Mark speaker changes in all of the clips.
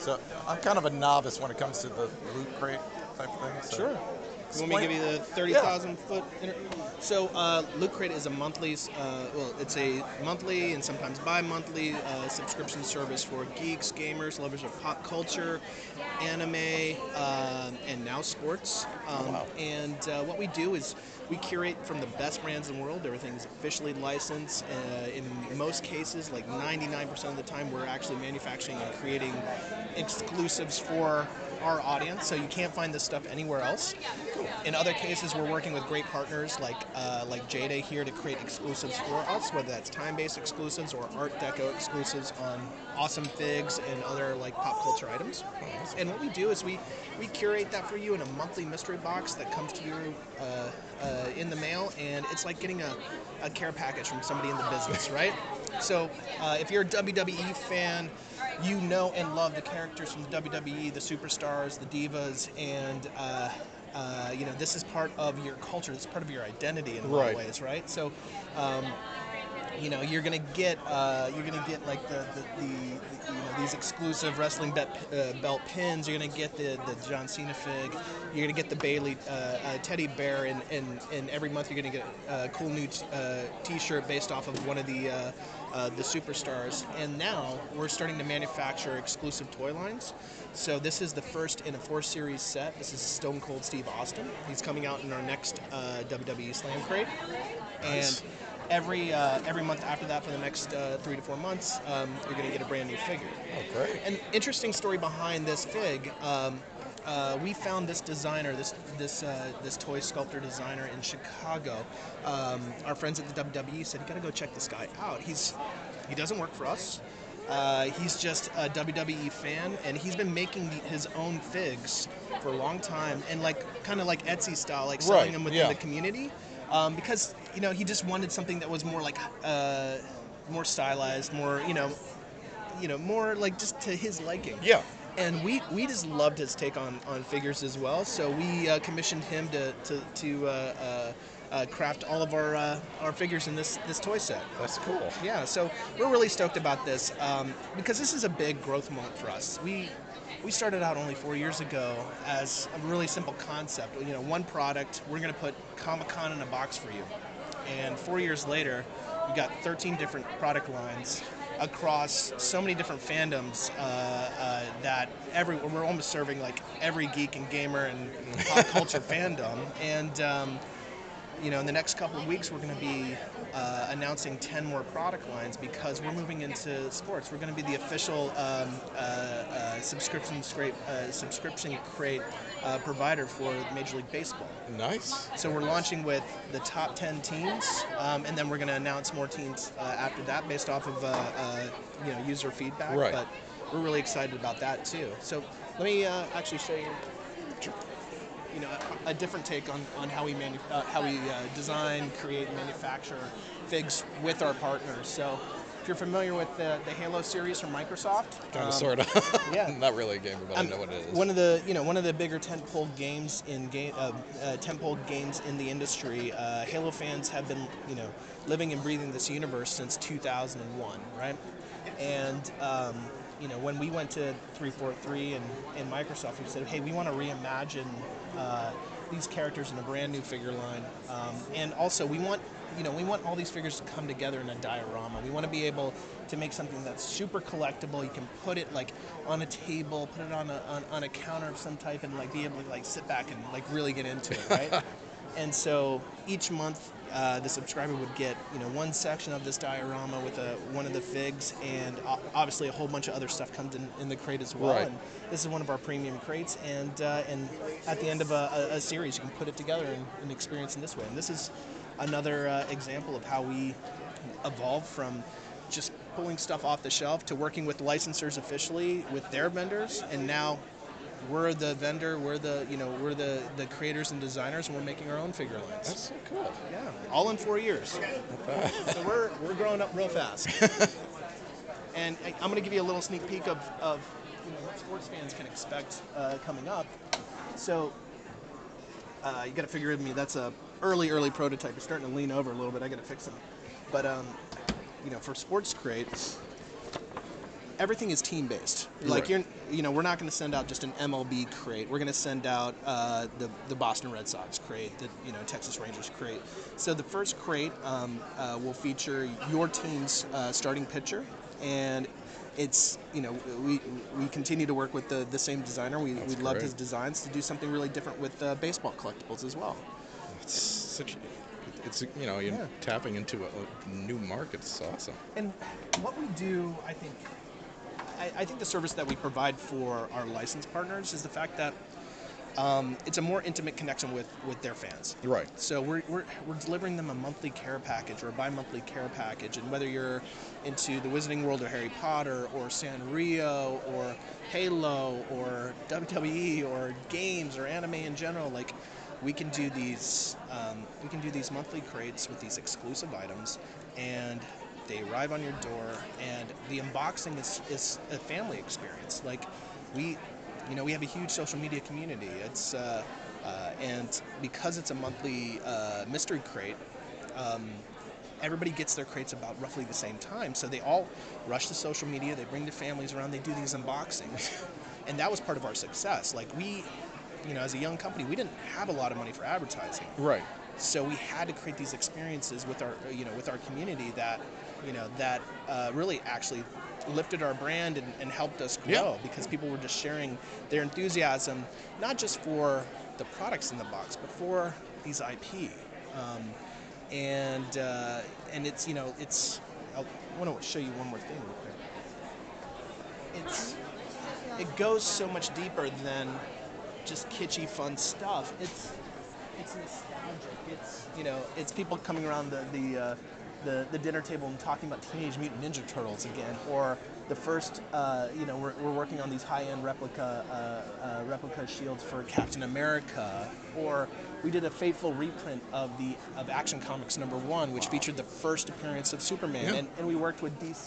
Speaker 1: So I'm kind of a novice when it comes to the loot crate type thing. So
Speaker 2: Sure. You want me to give you the 30,000 foot? So, Loot Crate is a monthly, it's a monthly and sometimes bi-monthly subscription service for geeks, gamers, lovers of pop culture, anime, and now sports.
Speaker 1: Wow.
Speaker 2: And what we do is we curate from the best brands in the world. Everything's officially licensed. In most cases, like 99% of the time, we're actually manufacturing and creating exclusives for our audience, so you can't find this stuff anywhere else. In other cases, we're working with great partners like Jada here to create exclusives for us, whether that's time-based exclusives or Art Deco exclusives on awesome figs and other like pop culture items. And what we do is we curate that for you in a monthly mystery box that comes to you in the mail, and it's like getting a care package from somebody in the business, right? So if you're a WWE fan, you know and love the characters from the WWE, the superstars, the divas, and this is part of your culture. This is part of your identity in a lot of ways, right? So, you're gonna get like the these exclusive wrestling belt pins. You're gonna get the John Cena fig. You're gonna get the Bailey teddy bear, and every month you're gonna get a cool new T-shirt based off of one of the superstars. And now we're starting to manufacture exclusive toy lines. So this is the first in a 4-series set. This is Stone Cold Steve Austin. He's coming out in our next WWE Slam Crate. And every month after that for the next 3 to 4 months, you're going to get a brand new figure.
Speaker 1: Oh, great.
Speaker 2: An interesting story behind this fig. We found this designer, this toy sculptor designer in Chicago. Our friends at the WWE said, "You got to go check this guy out. He doesn't work for us. He's just a WWE fan, and he's been making his own figs for a long time, and kind of like Etsy style, like selling them within the community, because he just wanted something that was more like more stylized, more more like just to his liking."
Speaker 1: Yeah.
Speaker 2: And we just loved his take on figures as well. So we commissioned him to craft all of our figures in this toy set.
Speaker 1: That's cool.
Speaker 2: Yeah, so we're really stoked about this because this is a big growth moment for us. We started out only 4 years ago as a really simple concept. One product, we're going to put Comic-Con in a box for you. And 4 years later, we got 13 different product lines across so many different fandoms that we're almost serving like every geek and gamer and pop culture fandom. And in the next couple of weeks, we're going to be announcing 10 more product lines because we're moving into sports. We're going to be the official subscription crate provider for Major League Baseball.
Speaker 1: Nice.
Speaker 2: So we're launching with the top 10 teams, and then we're going to announce more teams after that based off of user feedback.
Speaker 1: Right.
Speaker 2: But we're really excited about that too. So let me actually show you. A different take on how we design, create, and manufacture figs with our partners. So, if you're familiar with the Halo series from Microsoft,
Speaker 1: Kind of, sort of.
Speaker 2: yeah,
Speaker 1: Not really a gamer, but I know what it is.
Speaker 2: One of the bigger tentpole games in the industry. Halo fans have been living and breathing this universe since 2001, right? And when we went to 343 and Microsoft, we said, hey, we want to reimagine these characters in a brand new figure line, and also we want all these figures to come together in a diorama. We want to be able to make something that's super collectible. You can put it on a table, put it on a counter of some type, and be able to sit back and really get into it, right? And so each month, the subscriber would get one section of this diorama with one of the figs, and obviously a whole bunch of other stuff comes in the crate as well.
Speaker 1: Right.
Speaker 2: And this is one of our premium crates, and at the end of a series, you can put it together and experience in this way. And this is another example of how we evolved from just pulling stuff off the shelf to working with licensors officially with their vendors, and now we're the vendor, we're the creators and designers, and we're making our own figure lines.
Speaker 1: That's so cool.
Speaker 2: Yeah, all in 4 years. So we're growing up real fast. And I'm going to give you a little sneak peek of what sports fans can expect coming up. So you got to figure with me, that's a early prototype. You're starting to lean over a little bit. I got to fix them. But for sports crates, everything is team based.
Speaker 3: Right.
Speaker 2: We're not going to send out just an MLB crate. We're going to send out the Boston Red Sox crate, the Texas Rangers crate. So the first crate will feature your team's starting pitcher, and it's we continue to work with the same designer. We loved
Speaker 3: great.
Speaker 2: his designs to do something really different with baseball collectibles as well.
Speaker 3: It's you're
Speaker 2: Yeah.
Speaker 3: tapping into a new market. It's awesome.
Speaker 2: And what we do, I think the service that we provide for our license partners is the fact that it's a more intimate connection with their fans.
Speaker 3: Right.
Speaker 2: So we're delivering them a monthly care package or a bi-monthly care package, and whether you're into the Wizarding World or Harry Potter or Sanrio or Halo or WWE or games or anime in general, like we can do these monthly crates with these exclusive items, and they arrive on your door, and the unboxing is a family experience. Like we have a huge social media community. It's and because it's a monthly mystery crate, everybody gets their crates about roughly the same time. So they all rush to social media. They bring their families around. They do these unboxings, and that was part of our success. Like we, as a young company, we didn't have a lot of money for advertising.
Speaker 3: Right.
Speaker 2: So we had to create these experiences with our community that really actually lifted our brand and helped us grow, because people were just sharing their enthusiasm, not just for the products in the box, but for these IP. And it's I want to show you one more thing real quick. It goes so much deeper than just kitschy fun stuff. It's nostalgic. It's people coming around the dinner table and talking about Teenage Mutant Ninja Turtles again, or the first, we're working on these high-end replica shields for Captain America, or we did a faithful reprint of Action Comics #1, which featured the first appearance of Superman, and we worked with DC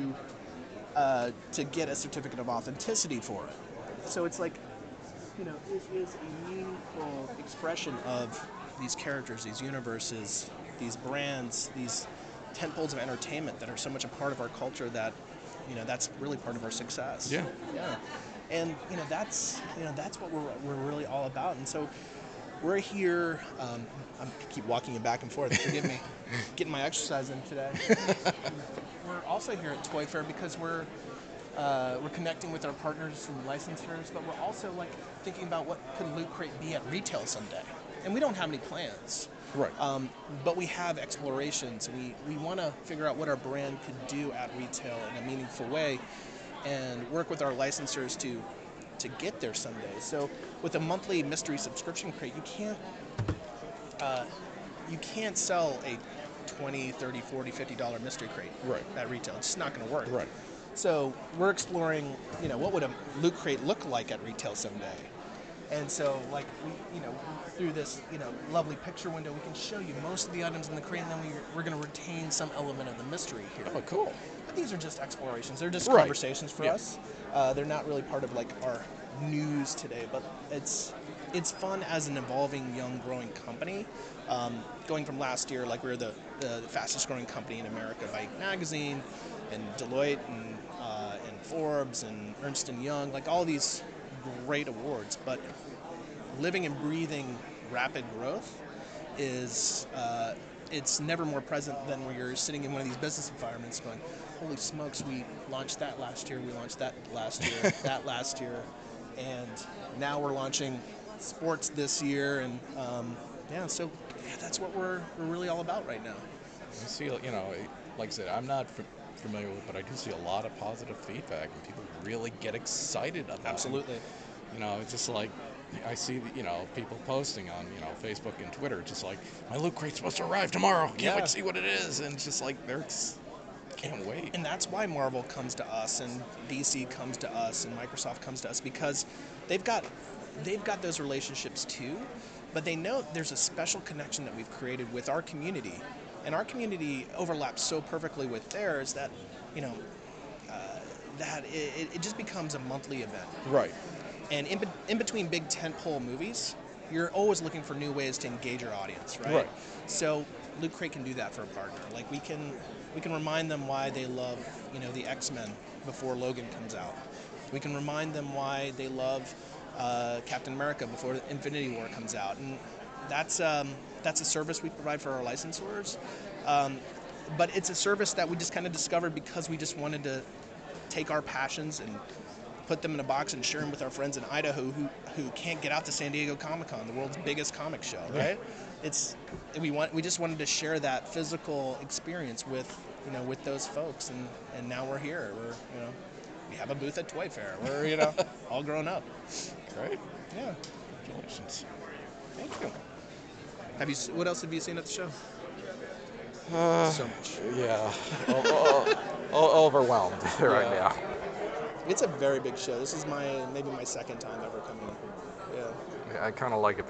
Speaker 2: to get a certificate of authenticity for it. So it's like, it is a meaningful expression of these characters, these universes, these brands, these tentpoles of entertainment that are so much a part of our culture that, that's really part of our success.
Speaker 3: Yeah.
Speaker 2: Yeah. And, that's what we're really all about. And so we're here, I keep walking you back and forth, forgive me, getting my exercise in today. We're also here at Toy Fair because we're connecting with our partners and licensors, but we're also thinking about what could Loot Crate be at retail someday. And we don't have any plans.
Speaker 3: Right.
Speaker 2: But we have explorations. We want to figure out what our brand could do at retail in a meaningful way, and work with our licensors to get there someday. So with a monthly mystery subscription crate, you can't sell a $20, $30, $40, $50 mystery crate at retail. It's just not going to work.
Speaker 3: Right.
Speaker 2: So we're exploring, what would a Loot Crate look like at retail someday. And so, through this, lovely picture window, we can show you most of the items in the crate, and then we're going to retain some element of the mystery here.
Speaker 3: Oh, cool.
Speaker 2: But these are just explorations. They're just
Speaker 3: Right.
Speaker 2: conversations for us. They're not really part of our news today, but it's fun as an evolving, young, growing company. Going from last year, we were the fastest growing company in America by Magazine, and Deloitte, and Forbes, and Ernst & Young, all these great awards. But living and breathing rapid growth is it's never more present than when you're sitting in one of these business environments going, holy smokes, we launched that last year, we launched that last year, that last year, and now we're launching sports this year, and so that's what we're really all about right now.
Speaker 3: I see, like I said, I'm not familiar with it, but I do see a lot of positive feedback, and people really get excited about it.
Speaker 2: Absolutely.
Speaker 3: It's just like, I see, people posting on, Facebook and Twitter, just like, my Loot Crate's supposed to arrive tomorrow. Can't wait to see what it is. And it's just like, can't wait.
Speaker 2: And that's why Marvel comes to us, and DC comes to us, and Microsoft comes to us, because they've got those relationships too, but they know there's a special connection that we've created with our community, and our community overlaps so perfectly with theirs that, that it just becomes a monthly event.
Speaker 3: Right.
Speaker 2: And in between big tentpole movies, you're always looking for new ways to engage your audience, right?
Speaker 3: Right.
Speaker 2: So Loot Crate can do that for a partner. We can remind them why they love, the X-Men before Logan comes out. We can remind them why they love Captain America before Infinity War comes out, and that's a service we provide for our licensors. But it's a service that we just kind of discovered because we just wanted to take our passions and put them in a box and share them with our friends in Idaho who can't get out to San Diego Comic-Con, the world's biggest comic show, right? We just wanted to share that physical experience with those folks, and now we're here. We have a booth at Toy Fair. We're all grown up.
Speaker 3: Great.
Speaker 2: Yeah.
Speaker 3: Congratulations.
Speaker 2: Thank you. What else have you seen at the show? So much.
Speaker 1: Yeah. Overwhelmed right
Speaker 2: Yeah.
Speaker 1: now.
Speaker 2: It's a very big show. This is maybe my second time ever coming. Yeah.
Speaker 1: I kind of like it